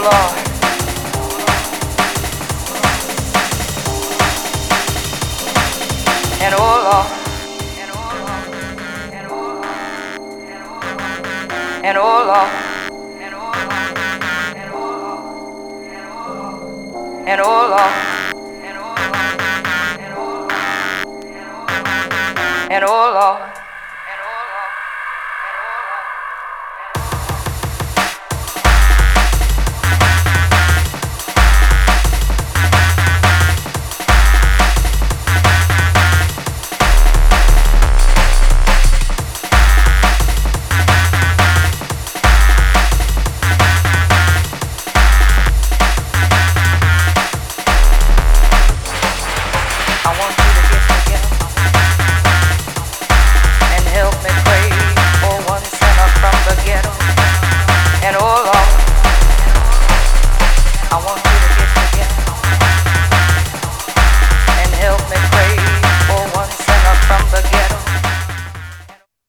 Lord. And oh Lord. And oh Lord. And oh Lord. And oh Lord. And oh Lord. And oh Lord. And oh Lord. And oh Lord. I want you to get together and help me pray for one sinner from the ghetto.